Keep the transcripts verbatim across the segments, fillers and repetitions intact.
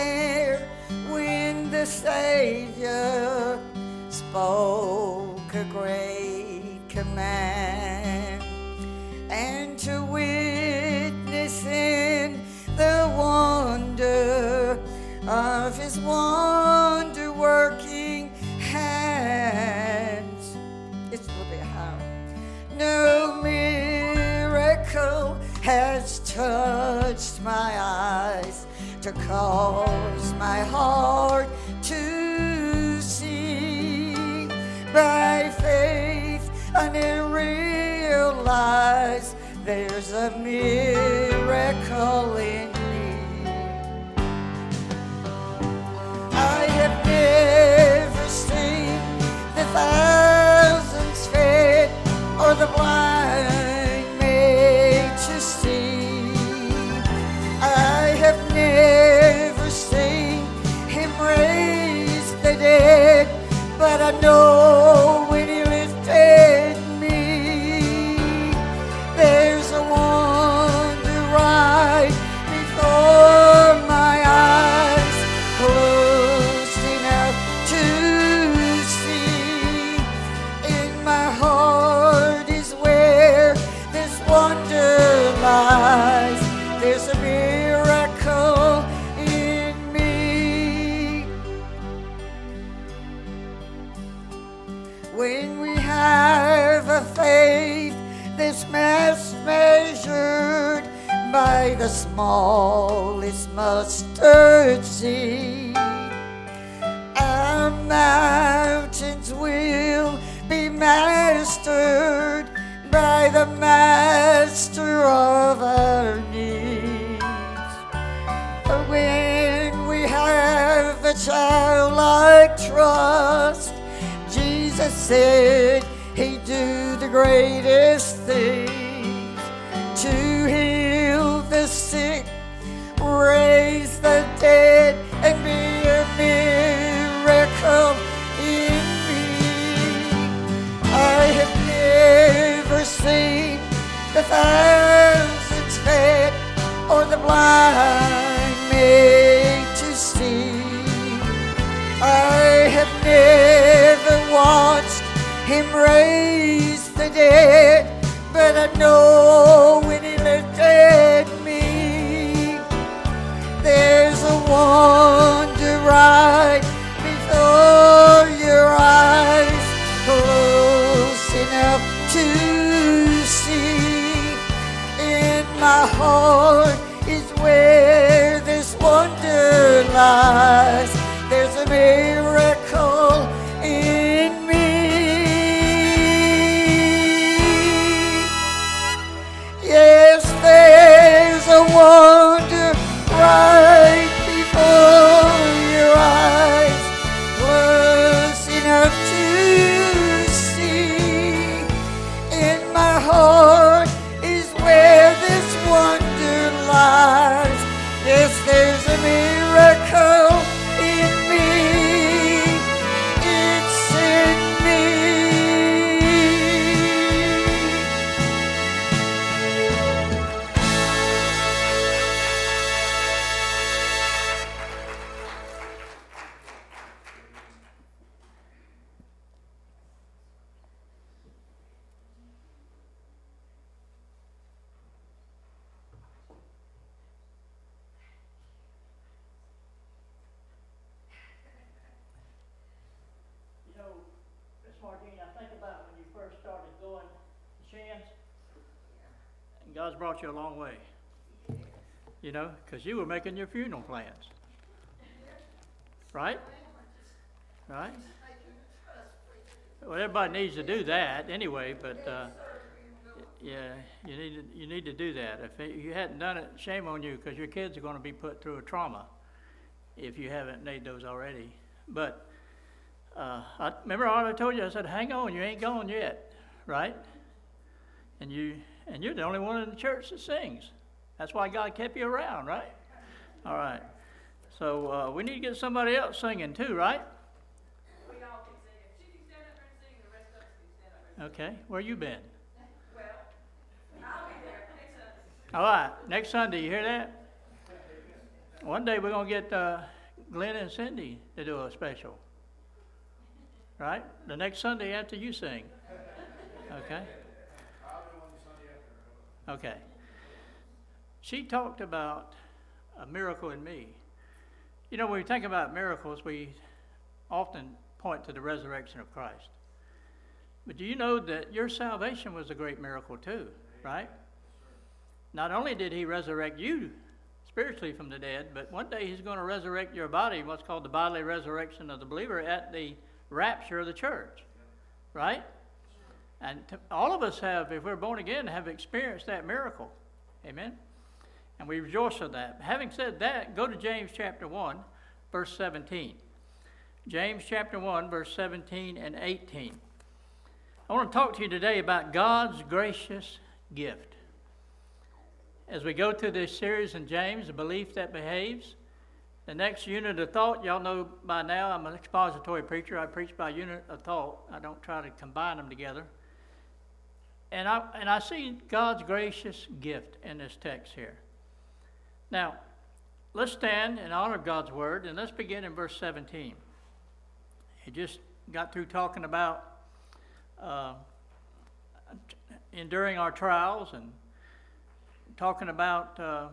there when the Savior spoke a great command, and to witness in the wonder of his wonder-working hands. It's a little bit higher. No miracle has touched my eyes to cause my heart to see. By faith I realize there's a miracle in me. I have never seen the thousands fed or the blind made to see. I have never seen him raise the dead, but I know when he lifted me, there's a wonder right before my eyes, close enough to see. In my heart is where this wonder lies. There's a miracle in me. When we have a faith that's mass measured by the smallest mustard seed, our mountains will be mastered by the master of our needs. When we have a childlike trust, Jesus said he'd do the greatest things, to heal the sick, raise the dead, and be a miracle in me. I have never seen the thousands fed or the blind made to see. I have never watched him raise the dead, but I know when he lifted me, there's a wonder right before your eyes, close enough to see. In my heart is where this wonder lies. There's a miracle in me. Yes, there's a wonder right before your eyes, close enough to see. In my heart is where this wonder lies. Yes, there's a miracle in me. It's in me. You know, Miss Martine, I think about when you first started going to Shands, and God's brought you a long way. You know, because you were making your funeral plans. Right? Right? Well, everybody needs to do that anyway, but uh, yeah, you need to, you need to do that. If you hadn't done it, shame on you, because your kids are going to be put through a trauma if you haven't made those already. But uh, I remember what I told you. I said, "Hang on, you ain't gone yet, right?" And you and you're the only one in the church that sings. That's why God kept you around, right? All right. So uh, we need to get somebody else singing too, right? We all can sing. If she can stand up there and sing, the rest of us can stand up there. Okay. Where you been? Well, I'll be there next Sunday. All right. Next Sunday, you hear that? One day we're going to get uh, Glenn and Cindy to do a special. Right? The next Sunday after you sing. Okay? Okay. She talked about a miracle in me. You know, when we think about miracles, we often point to the resurrection of Christ. But do you know that your salvation was a great miracle too, right? Not only did he resurrect you spiritually from the dead, but one day he's going to resurrect your body, what's called the bodily resurrection of the believer at the rapture of the church, right? And to, all of us have, if we're born again, have experienced that miracle. Amen? And we rejoice in that. Having said that, go to James chapter one, verse seventeen. James chapter one, verse seventeen and eighteen. I want to talk to you today about God's gracious gift. As we go through this series in James, the belief that behaves, the next unit of thought, y'all know by now I'm an expository preacher. I preach by unit of thought. I don't try to combine them together. And I, and I see God's gracious gift in this text here. Now, let's stand in honor of God's word, and let's begin in verse seventeen. He just got through talking about uh, enduring our trials and talking about uh,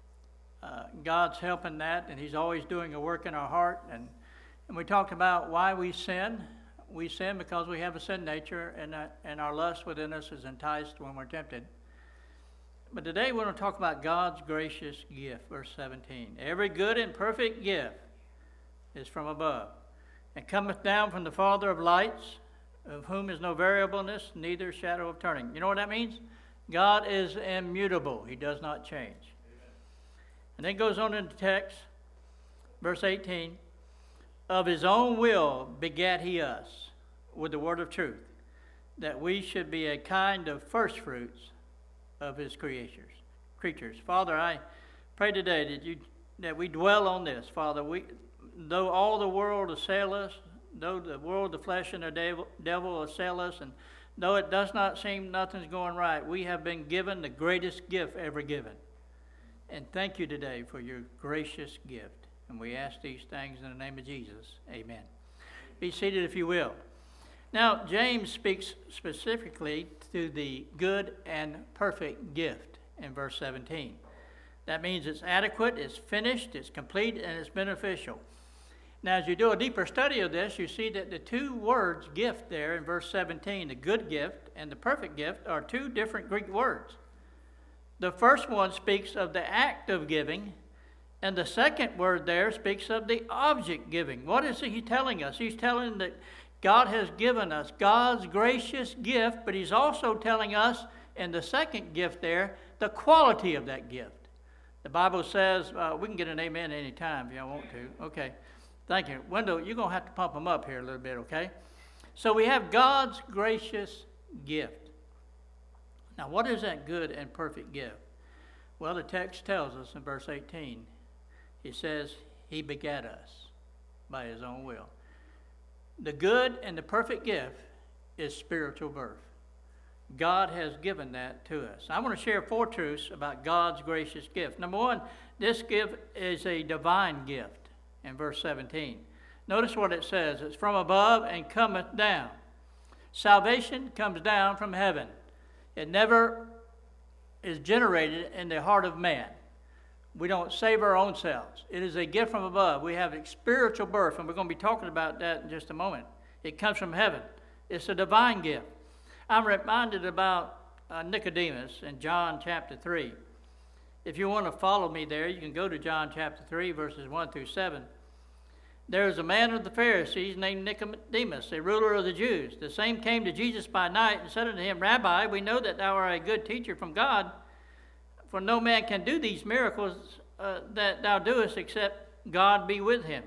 uh, God's help in that, and he's always doing a work in our heart. And, and we talked about why we sin. We sin because we have a sin nature, and, uh, and our lust within us is enticed when we're tempted. But today we're going to talk about God's gracious gift, verse seventeen. Every good and perfect gift is from above, and cometh down from the Father of lights, of whom is no variableness, neither shadow of turning. You know what that means? God is immutable. He does not change. Amen. And then goes on in the text, verse eighteen. Of his own will begat he us with the word of truth, that we should be a kind of first fruits of his creatures, creatures. Father, I pray today that you that we dwell on this. Father, we though all the world assail us, though the world, the flesh, and the devil, devil assail us, and though it does not seem nothing's going right, we have been given the greatest gift ever given. And thank you today for your gracious gift. And we ask these things in the name of Jesus. Amen. Be seated if you will. Now, James speaks specifically to the good and perfect gift in verse seventeen. That means it's adequate, it's finished, it's complete, and it's beneficial. Now, as you do a deeper study of this, you see that the two words gift there in verse seventeen, the good gift and the perfect gift, are two different Greek words. The first one speaks of the act of giving, and the second word there speaks of the object giving. What is he telling us? He's telling that God has given us God's gracious gift, but he's also telling us in the second gift there, the quality of that gift. The Bible says, uh, we can get an amen any time if you want to. Okay. Thank you. Wendell, you're going to have to pump them up here a little bit, okay? So we have God's gracious gift. Now, what is that good and perfect gift? Well, the text tells us in verse eighteen, it says, he begat us by his own will. The good and the perfect gift is spiritual birth. God has given that to us. I want to share four truths about God's gracious gift. Number one, this gift is a divine gift in verse seventeen. Notice what it says. It's from above and cometh down. Salvation comes down from heaven. It never is generated in the heart of man. We don't save our own selves. It is a gift from above. We have a spiritual birth, and we're going to be talking about that in just a moment. It comes from heaven. It's a divine gift. I'm reminded about uh, Nicodemus in John chapter three. If you want to follow me there, you can go to John chapter three, verses one through seven. There is a man of the Pharisees named Nicodemus, a ruler of the Jews. The same came to Jesus by night and said unto him, Rabbi, we know that thou art a good teacher from God, for no man can do these miracles uh, that thou doest except God be with him.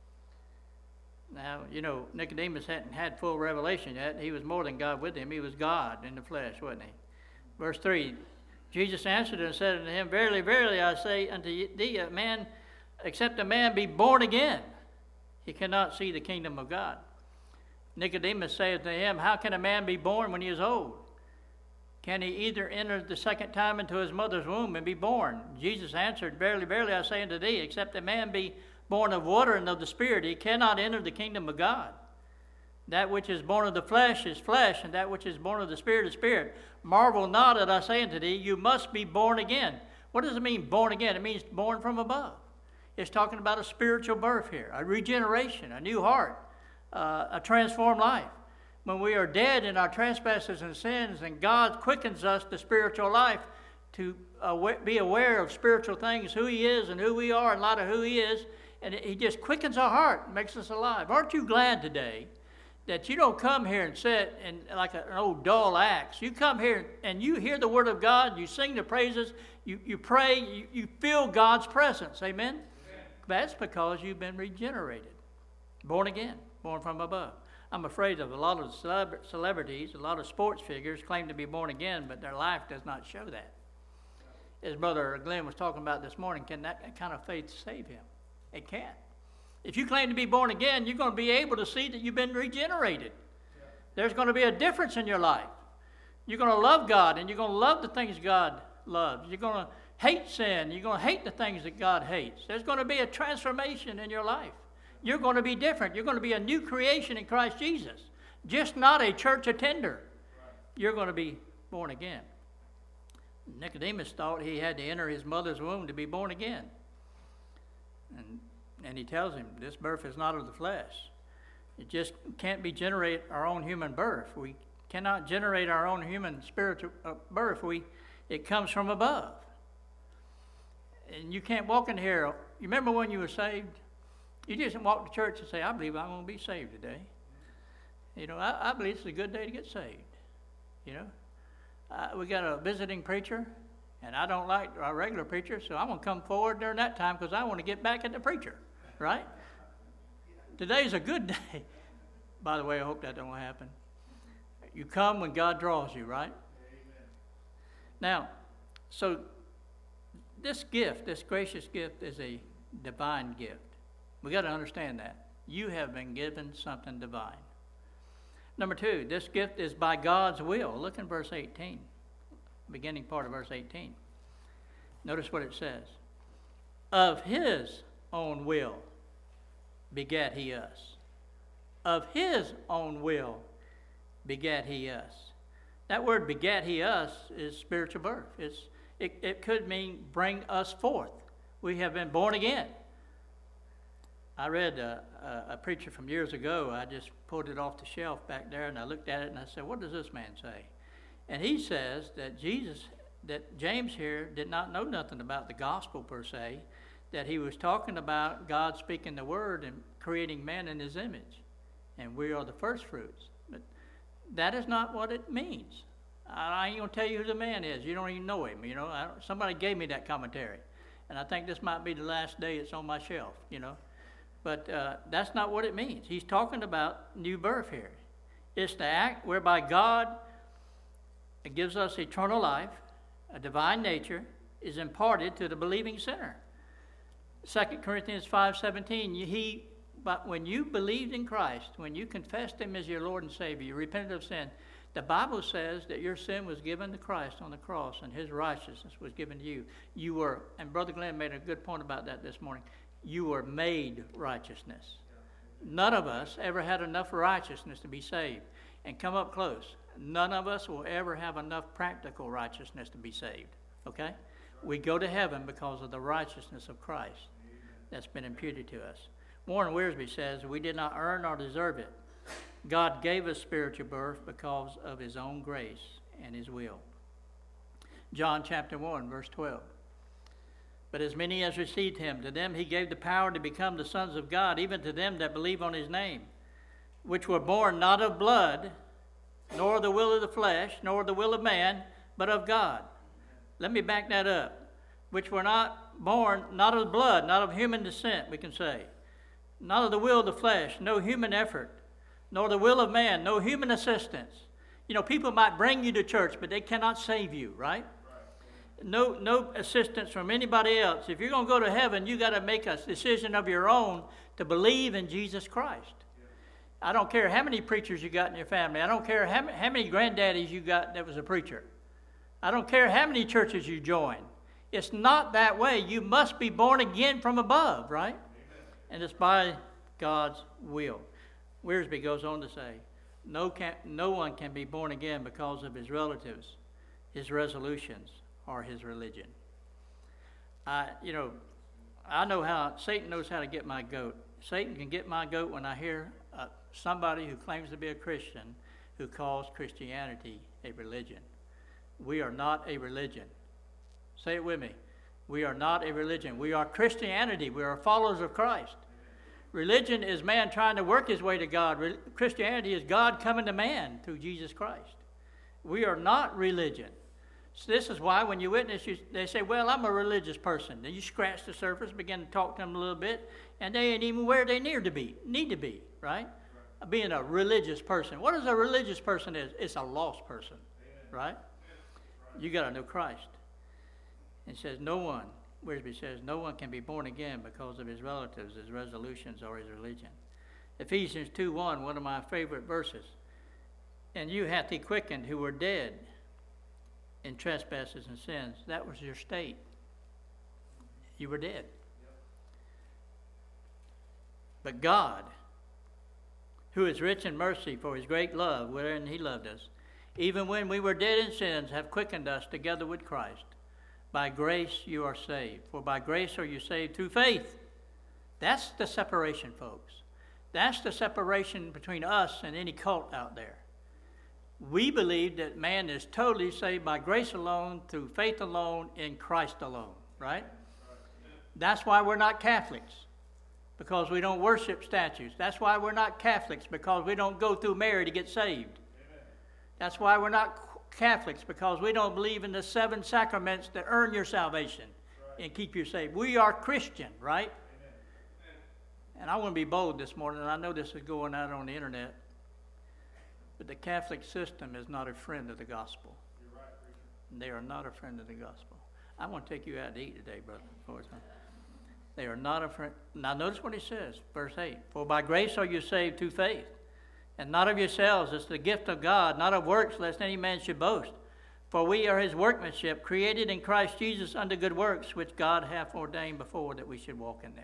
Now, you know, Nicodemus hadn't had full revelation yet. He was more than God with him. He was God in the flesh, wasn't he? Verse three, Jesus answered and said unto him, Verily, verily, I say unto thee, a man, except a man be born again, he cannot see the kingdom of God. Nicodemus saith to him, How can a man be born when he is old? can he either enter the second time into his mother's womb and be born? Jesus answered, Verily, verily, I say unto thee, except a man be born of water and of the Spirit, he cannot enter the kingdom of God. That which is born of the flesh is flesh, and that which is born of the Spirit is spirit. Marvel not that I say unto thee, you must be born again. What does it mean, born again? It means born from above. It's talking about a spiritual birth here, a regeneration, a new heart, uh, a transformed life. When we are dead in our trespasses and sins, and God quickens us to spiritual life to uh, be aware of spiritual things, who he is and who we are, and a lot of who he is, and he just quickens our heart and makes us alive. Aren't you glad today that you don't come here and sit and like an old dull axe? You come here and you hear the word of God, you sing the praises, you, you pray, you, you feel God's presence. Amen? Amen? That's because you've been regenerated, born again, born from above. I'm afraid of a lot of celeb- celebrities, a lot of sports figures claim to be born again, but their life does not show that. As Brother Glenn was talking about this morning, can that kind of faith save him? It can't. If you claim to be born again, you're going to be able to see that you've been regenerated. Yeah. There's going to be a difference in your life. You're going to love God, and you're going to love the things God loves. You're going to hate sin. You're going to hate the things that God hates. There's going to be a transformation in your life. You're going to be different. You're going to be a new creation in Christ Jesus, just not a church attender. Right. You're going to be born again. Nicodemus thought he had to enter his mother's womb to be born again. And And he tells him, this birth is not of the flesh. It just can't be generate our own human birth. We cannot generate our own human spiritual uh, birth. We, it comes from above. And you can't walk in here. You remember when you were saved? You just didn't walk to church and say, I believe I'm going to be saved today. You know, I, I believe it's a good day to get saved. You know, uh, we got a visiting preacher, and I don't like our regular preacher, so I'm going to come forward during that time because I want to get back at the preacher. Right? Today's a good day. By the way, I hope that don't happen. You come when God draws you, right? Amen. Now, so this gift, this gracious gift, is a divine gift. We got to understand that. You have been given something divine. Number two, this gift is by God's will. Look in verse eighteen, beginning part of verse eighteen. Notice what it says. Of his own will begat he us. Of his own will begat he us. That word begat he us is spiritual birth. It's, it, it could mean bring us forth. We have been born again. I read a, a, a preacher from years ago. I just pulled it off the shelf back there, and I looked at it, and I said, what does this man say? And he says that Jesus, that James here did not know nothing about the gospel per se, that he was talking about God speaking the word and creating man in his image, and we are the first fruits. But that is not what it means. I ain't going to tell you who the man is. You don't even know him. You know, I, somebody gave me that commentary, and I think this might be the last day it's on my shelf, you know. But uh, that's not what it means. He's talking about new birth here. It's the act whereby God gives us eternal life, a divine nature, is imparted to the believing sinner. Second Corinthians five seventeen, he, but when you believed in Christ, when you confessed him as your Lord and Savior, you repented of sin, the Bible says that your sin was given to Christ on the cross and his righteousness was given to you. You were, and Brother Glenn made a good point about that this morning, you were made righteousness. None of us ever had enough righteousness to be saved. And come up close, none of us will ever have enough practical righteousness to be saved. Okay? We go to heaven because of the righteousness of Christ that's been imputed to us. Warren Wiersbe says, we did not earn or deserve it. God gave us spiritual birth because of his own grace and his will. John chapter one, verse twelve. But as many as received him, to them he gave the power to become the sons of God, even to them that believe on his name, which were born not of blood, nor the will of the flesh, nor the will of man, but of God. Let me back that up. Which were not born, not of blood, not of human descent, we can say. Not of the will of the flesh, no human effort, nor the will of man, no human assistance. You know, people might bring you to church, but they cannot save you, right? No, no assistance from anybody else. If you're going to go to heaven, you got to make a decision of your own to believe in Jesus Christ. I don't care how many preachers you got in your family. I don't care how, how many granddaddies you got that was a preacher. I don't care how many churches you join. It's not that way. You must be born again from above, right? Amen. And it's by God's will. Wiersbe goes on to say, no, can, no one can be born again because of his relatives, his resolutions, or his religion. I, you know, I know how, Satan knows how to get my goat. Satan can get my goat when I hear uh, somebody who claims to be a Christian who calls Christianity a religion. We are not a religion. Say it with me. We are not a religion. We are Christianity. We are followers of Christ. Religion is man trying to work his way to God. Re- Christianity is God coming to man through Jesus Christ. We are not religion. So this is why when you witness, you, they say, well, I'm a religious person. Then you scratch the surface, begin to talk to them a little bit, and they ain't even where they need to be, need to be, right? right. Being a religious person. What is a religious person is? It's a lost person, Amen. Right? Right. You got to know Christ. It says no one, Wiersbe says, no one can be born again because of his relatives, his resolutions, or his religion. Ephesians two one, one of my favorite verses. And you hath he quickened who were dead in trespasses and sins. That was your state. You were dead. Yep. But God, who is rich in mercy for his great love, wherein he loved us, even when we were dead in sins, have quickened us together with Christ. By grace you are saved. For by grace are you saved through faith. That's the separation, folks. That's the separation between us and any cult out there. We believe that man is totally saved by grace alone, through faith alone, in Christ alone, right? That's why we're not Catholics, because we don't worship statues. That's why we're not Catholics, because we don't go through Mary to get saved. That's why we're not Catholics, because we don't believe in the seven sacraments that earn your salvation right. and keep you saved. We are Christian, right? Amen. And I want to be bold this morning, and I know this is going out on the internet, but the Catholic system is not a friend of the gospel. You're right, preacher. They are not a friend of the gospel. I want to take you out to eat today, brother. They are not a friend. Now notice what he says, verse eight. For by grace are you saved through faith, and not of yourselves. It's the gift of God, not of works, lest any man should boast. For we are his workmanship, created in Christ Jesus unto good works, which God hath ordained before that we should walk in them.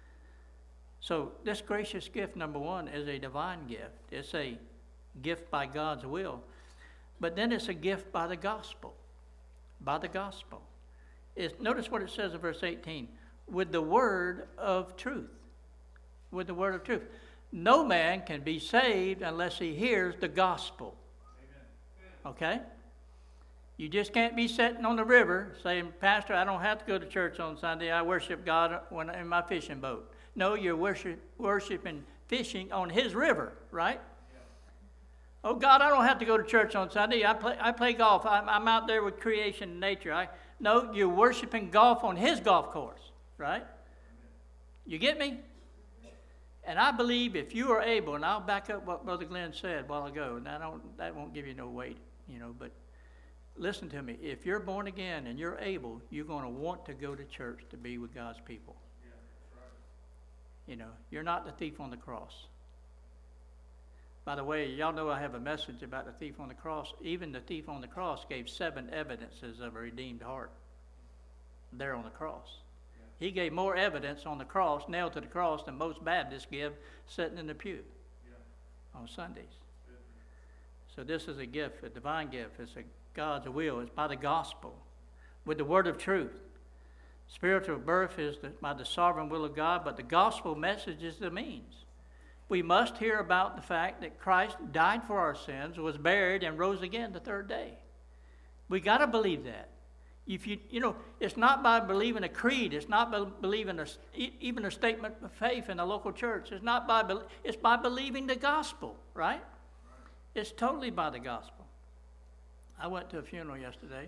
So this gracious gift, number one, is a divine gift. It's a gift by God's will. But then it's a gift by the gospel. By the gospel. It's, notice what it says in verse eighteen. With the word of truth. With the word of truth. No man can be saved unless he hears the gospel. Amen. Okay? You just can't be sitting on the river saying, Pastor, I don't have to go to church on Sunday. I worship God when in my fishing boat. No, you're worship, worshiping fishing on his river, right? Oh, God, I don't have to go to church on Sunday. I play I play golf. I'm, I'm out there with creation and nature. I, no, you're worshiping golf on his golf course, right? You get me? And I believe if you are able, and I'll back up what Brother Glenn said a while ago, and I don't, that won't give you no weight, you know, but listen to me. If you're born again and you're able, you're going to want to go to church to be with God's people. Yeah, that's right. You know, you're not the thief on the cross. By the way, y'all know I have a message about the thief on the cross. Even the thief on the cross gave seven evidences of a redeemed heart there on the cross. Yeah. He gave more evidence on the cross, nailed to the cross, than most Baptists give sitting in the pew yeah. on Sundays. Good. So this is a gift, a divine gift. It's a God's will. It's by the gospel, with the word of truth. Spiritual birth is the, by the sovereign will of God, but the gospel message is the means. We must hear about the fact that Christ died for our sins, was buried, and rose again the third day. We got to believe that. If you, you know, it's not by believing a creed. It's not by believing a, even a statement of faith in a local church. It's not by, it's by believing the gospel, right? It's totally by the gospel. I went to a funeral yesterday,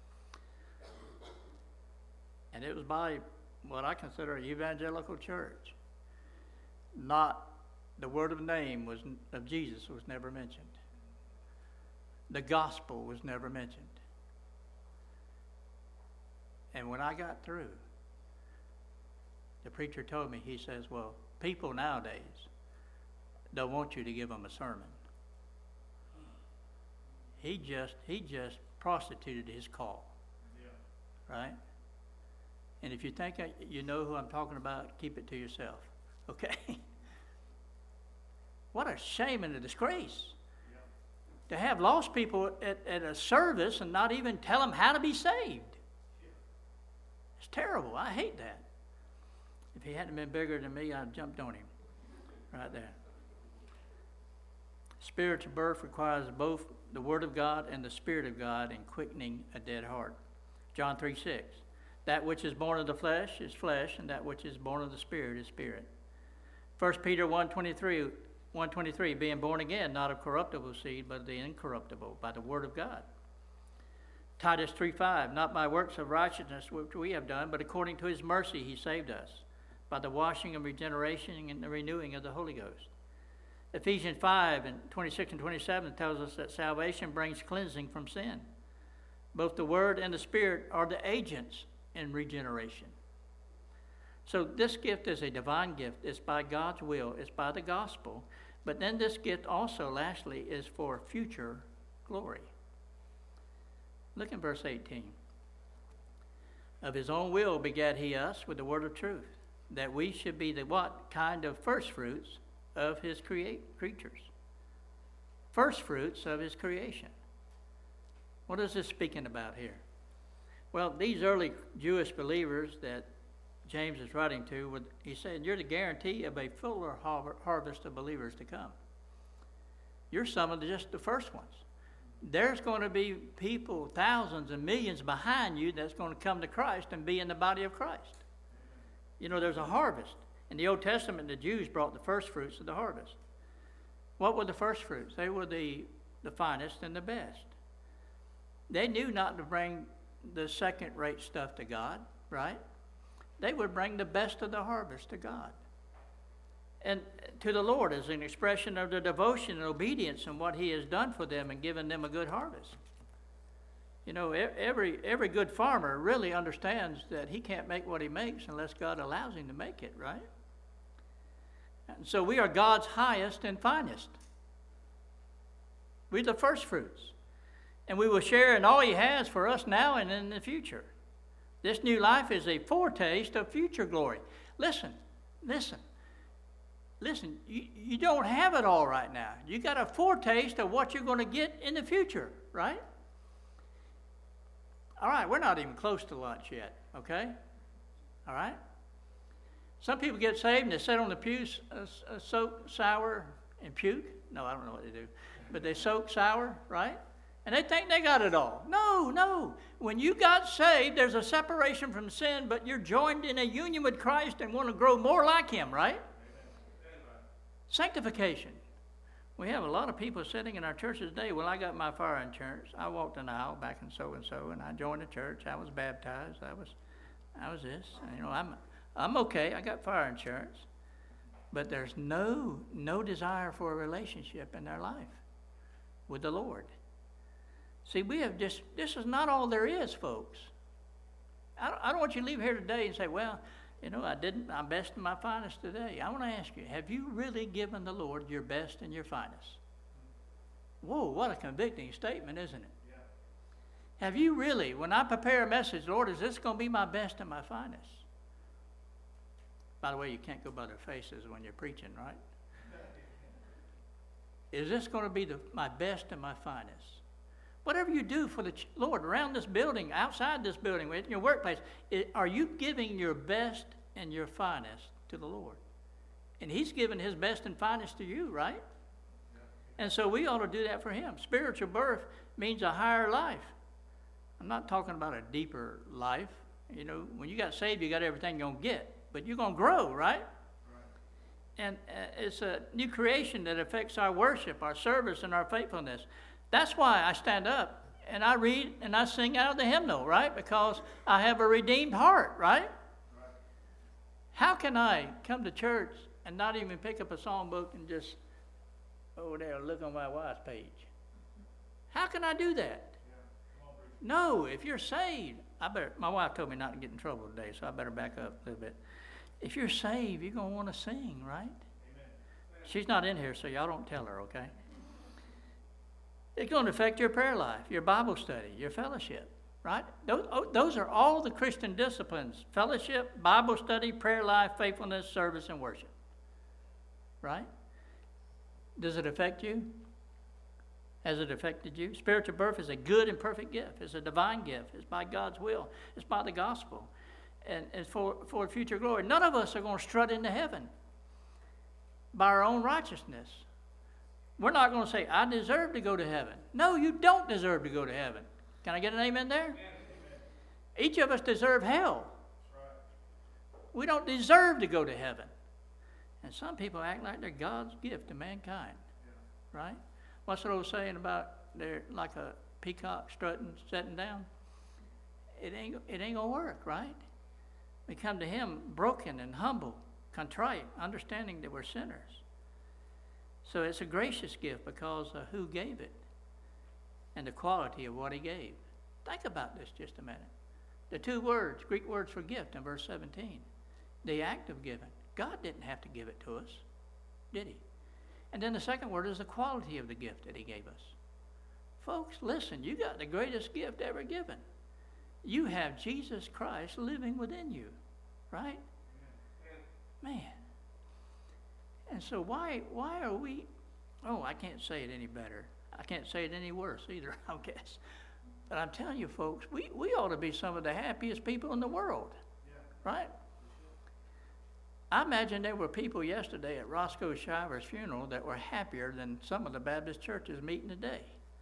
and it was by what I consider an evangelical church. Not the word of name was of Jesus was never mentioned. The gospel was never mentioned. And when I got through, the preacher told me, he says, well, people nowadays don't want you to give them a sermon. He just he just prostituted his call. Yeah. Right? And if you think you know who I'm talking about, keep it to yourself. Okay? What a shame and a disgrace. Yeah. To have lost people at, at a service and not even tell them how to be saved. Yeah. It's terrible. I hate that. If he hadn't been bigger than me, I'd have jumped on him. Right there. Spiritual birth requires both the Word of God and the Spirit of God in quickening a dead heart. John three six. That which is born of the flesh is flesh, and that which is born of the Spirit is spirit. First Peter one twenty-three, one twenty-three, being born again, not of corruptible seed, but of the incorruptible, by the Word of God. Titus three five, not by works of righteousness which we have done, but according to his mercy he saved us, by the washing and regeneration and the renewing of the Holy Ghost. Ephesians five and twenty-six and twenty-seven tells us that salvation brings cleansing from sin. Both the Word and the Spirit are the agents in regeneration. So this gift is a divine gift. It's by God's will. It's by the gospel. But then this gift also, lastly, is for future glory. Look in verse eighteen. Of his own will begat he us with the word of truth, that we should be the what? Kind of first fruits of his create creatures. First fruits of his creation. What is this speaking about here? Well, these early Jewish believers that James is writing to, would, he said, you're the guarantee of a fuller har- harvest of believers to come. You're some of the, just the first ones. There's going to be people, thousands and millions behind you that's going to come to Christ and be in the body of Christ. You know, there's a harvest. In the Old Testament, the Jews brought the first fruits of the harvest. What were the first fruits? They were the, the finest and the best. They knew not to bring the second-rate stuff to God, right? They would bring the best of the harvest to God and to the Lord as an expression of their devotion and obedience and what he has done for them and given them a good harvest. You know, every every good farmer really understands that he can't make what he makes unless God allows him to make it, right? And so we are God's highest and finest. We're the first fruits. And we will share in all he has for us now and in the future. This new life is a foretaste of future glory. Listen, listen, listen. You, you don't have it all right now. You got a foretaste of what you're going to get in the future, right? All right, we're not even close to lunch yet, okay? All right? Some people get saved and they sit on the pews, uh, uh, soak sour and puke. No, I don't know what they do. But they soak sour, right? And they think they got it all. No, no. When you got saved, there's a separation from sin, but you're joined in a union with Christ and want to grow more like him, right? Amen. Sanctification. We have a lot of people sitting in our churches today. Well, I got my fire insurance. I walked an aisle back in so-and-so, and I joined the church. I was baptized. I was I was this. You know, I'm I'm okay. I got fire insurance. But there's no no desire for a relationship in their life with the Lord. See, we have just, this is not all there is, folks. I don't, I don't want you to leave here today and say, well, you know, I didn't my best and my finest today. I want to ask you, have you really given the Lord your best and your finest? Whoa, what a convicting statement, isn't it? Yeah. Have you really, when I prepare a message, Lord, is this going to be my best and my finest? By the way, you can't go by their faces when you're preaching, right? Is this going to be the, my best and my finest? Whatever you do for the Lord around this building, outside this building, in your workplace, it, are you giving your best and your finest to the Lord? And he's given his best and finest to you, right? And so we ought to do that for him. Spiritual birth means a higher life. I'm not talking about a deeper life. You know, when you got saved, you got everything you're going to get. But you're going to grow, right? And uh, it's a new creation that affects our worship, our service, and our faithfulness. That's why I stand up and I read and I sing out of the hymnal, right? Because I have a redeemed heart, right? right? How can I come to church and not even pick up a songbook and just over there look on my wife's page? How can I do that? Yeah. No, if you're saved, I better. My wife told me not to get in trouble today, so I better back up a little bit. If you're saved, you're going to want to sing, right? Amen. She's not in here, so y'all don't tell her, okay? It's going to affect your prayer life, your Bible study, your fellowship, right? Those, oh, those are all the Christian disciplines: fellowship, Bible study, prayer life, faithfulness, service, and worship. Right? Does it affect you? Has it affected you? Spiritual birth is a good and perfect gift. It's a divine gift. It's by God's will. It's by the gospel. And it's for, for future glory. None of us are going to strut into heaven by our own righteousness. We're not going to say, I deserve to go to heaven. No, you don't deserve to go to heaven. Can I get an amen there? Amen. Each of us deserve hell. Right. We don't deserve to go to heaven. And some people act like they're God's gift to mankind. Yeah. Right? What's that old saying about they're like a peacock strutting, sitting down? It ain't, it ain't going to work, right? We come to him broken and humble, contrite, understanding that we're sinners. So it's a gracious gift because of who gave it and the quality of what he gave. Think about this just a minute. The two words, Greek words for gift in verse seventeen. The act of giving. God didn't have to give it to us, did he? And then the second word is the quality of the gift that he gave us. Folks, listen, you got the greatest gift ever given. You have Jesus Christ living within you, right? Man. And so why why are we, oh, I can't say it any better. I can't say it any worse either, I guess. But I'm telling you, folks, we, we ought to be some of the happiest people in the world, yeah. Right? I imagine there were people yesterday at Roscoe Shiver's funeral that were happier than some of the Baptist churches meeting today.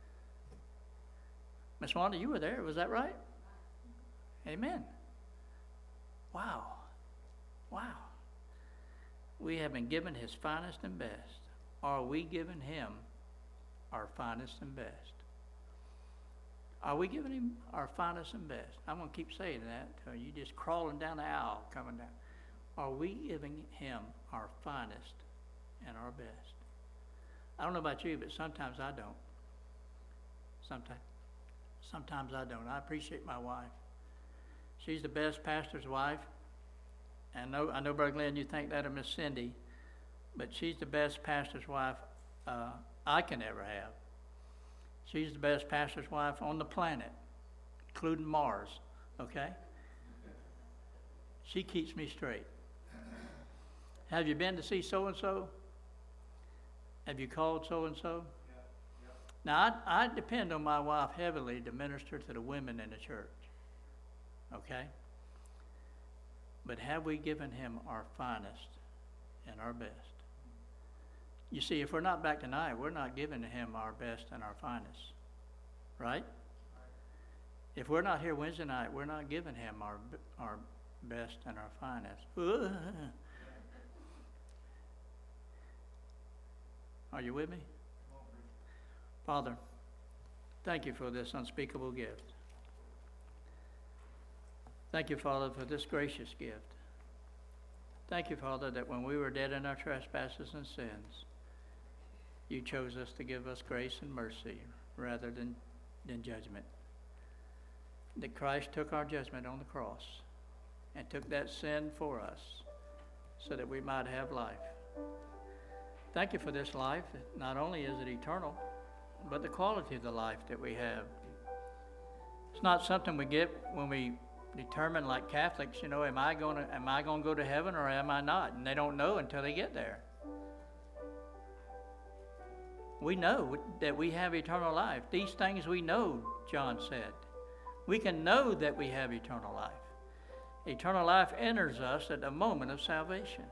Miss Wanda, you were there, was that right? Amen. Wow. Wow. We have been given his finest and best. Are we giving him our finest and best? Are we giving him our finest and best? I'm going to keep saying that until you just crawling down the aisle coming down. Are we giving him our finest and our best? I don't know about you, but sometimes I don't. Sometimes, sometimes I don't. I appreciate my wife. She's the best pastor's wife. I know, I know, Brother Glenn, you think that of Miss Cindy, but she's the best pastor's wife uh, I can ever have. She's the best pastor's wife on the planet, including Mars, okay? She keeps me straight. Have you been to see so-and-so? Have you called so-and-so? Yeah. Yeah. Now, I, I depend on my wife heavily to minister to the women in the church, okay? But have we given him our finest and our best? You see, if we're not back tonight, we're not giving him our best and our finest, right? If we're not here Wednesday night, we're not giving him our our best and our finest. Are you with me? Father, thank you for this unspeakable gift. Thank you, Father, for this gracious gift. Thank you, Father, that when we were dead in our trespasses and sins, you chose us to give us grace and mercy rather than, than judgment. That Christ took our judgment on the cross and took that sin for us so that we might have life. Thank you for this life. Not only is it eternal, but the quality of the life that we have. It's not something we get when we determine, like Catholics, you know, am I going to am I going to go to heaven or am I not? And they don't know until they get there. We know that we have eternal life. These things we know, John said. We can know that we have eternal life. Eternal life enters us at the moment of salvation.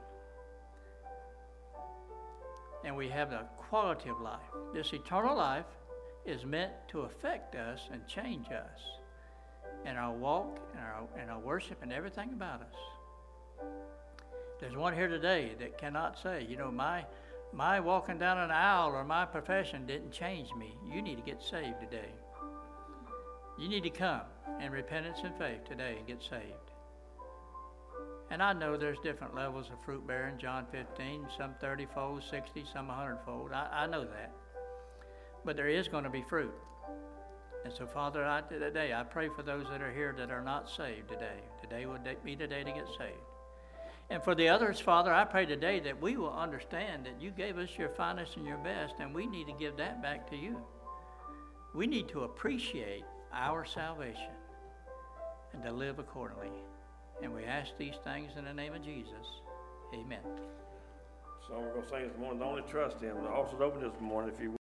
And we have the quality of life. This eternal life is meant to affect us and change us in our walk, in our, in our worship, and everything about us. There's one here today that cannot say, you know, my my walking down an aisle or my profession didn't change me. You need to get saved today. You need to come in repentance and faith today and get saved. And I know there's different levels of fruit bearing, John fifteen, some thirty-fold, sixty, some one hundred-fold. I, I know that. But there is going to be fruit. And so, Father, I, today I pray for those that are here that are not saved today. Today would be the day to get saved. And for the others, Father, I pray today that we will understand that you gave us your finest and your best, and we need to give that back to you. we need to appreciate our salvation and to live accordingly. And we ask these things in the name of Jesus. Amen. So we're going to sing this morning, only trust him. The altar's open this morning if you